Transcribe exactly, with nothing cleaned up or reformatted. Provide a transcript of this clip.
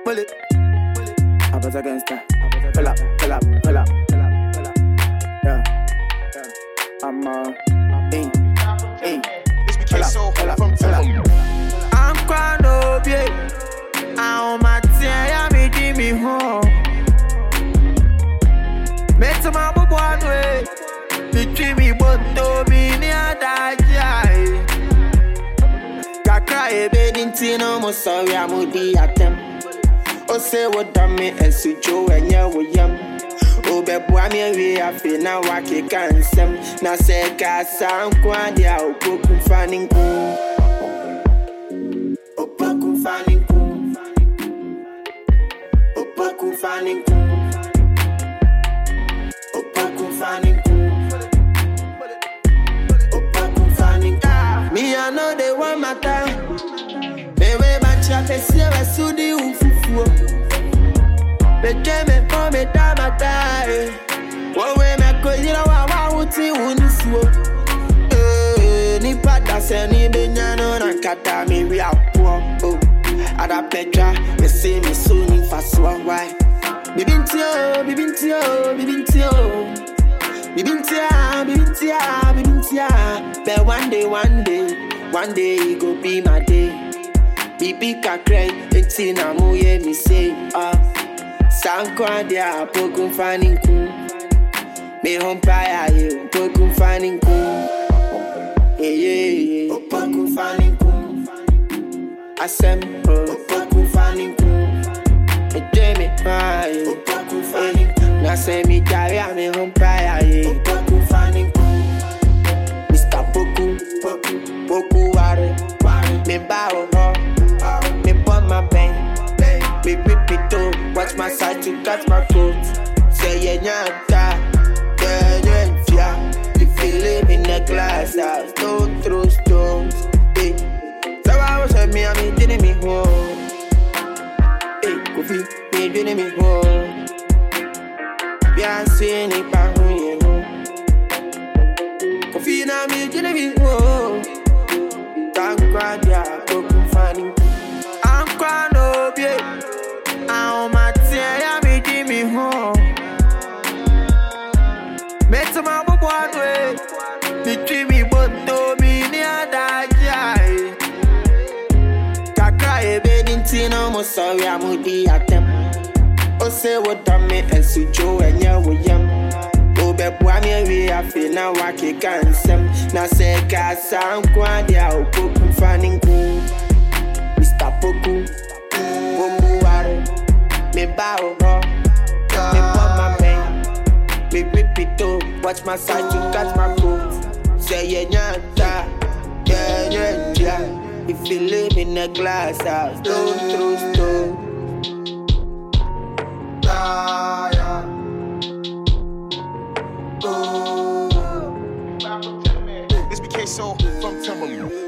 bullet. I was against that. Pull up, pull up, pull up, pull up, pull up. Yeah, yeah. I'm uh, in, in. Pull up, pull up, pull up. I'm crying over you. I'm my tear, me give me home. Met some other one way. Between me, but to be near that guy. Kakra, baby, no more sorry, I'm with the attempt. Oh, say what damn me, and so Joe and ya with yam. Oh, but boy, me, I feel now I can't sem. Now say, Cassa, Quandia, oh, Pokum fanning cool. Oh, Pokum fanning cool. Oh, Pokum fanning cool. Oh, Pokum fanning cool. Oh, Pokum fanning cool. Me, I know they want my time. Baby, my chat is here, I saw the me jeme for me dama die. One way me go, you know I want to win this war. Eh, ni pada se ni benyano na kata mi we are poor. Oh, ada Petra, me say me so ni faswa why. Bibintio, bibintio, bibintio, bibintia, bibintia, bibintia. But one day, one day, one day it go be my day. Bibi kakray, eti na mo ye mi say ah. Sankwa dia pokum fanning cool. Me home paya ye pokum fanning cool. Yeah yeah yeah. Pokum fanning cool. Asem pokum fanning cool. Me jeme paya pokum fanning cool. Na say me carry me home paya ye pokum fanning cool. Mister Poku Poku Poku ware ware. Me bow ho. Me burn my bang. Me rip it up. Watch my side to catch my coat. Say yeah, nyata, yeah, yeah, yeah. You feel it in the glass house, don't throw stones. Hey, so I was at me, I mean, didn't me home. Hey, coffee, me didn't me home. Yeah, seeing it back home, you know. Coffee, now me didn't me home. Thank God, yeah, I'm finding. I'm crying over you. I'm my tear, me give me home. Met some other one way. Between me, but to me near that guy. Kakra, baby, no more sorry, I'm with the attempt. Oh, say what damn me, and so Joe and ya with yam. Oh, but boy, me, I feel now I can't sem. Now say, Cassa, I'm Quandia, oh, Pokum fanning cool. Mister Poku. Me bow ho, me burn my bang. Me rip it up, watch my side to catch my coat. Say yeah, nyata, yeah, yeah, yeah. If you live in a glass house, don't throw stone. Ah, yeah. Oh. This became so from Timberland.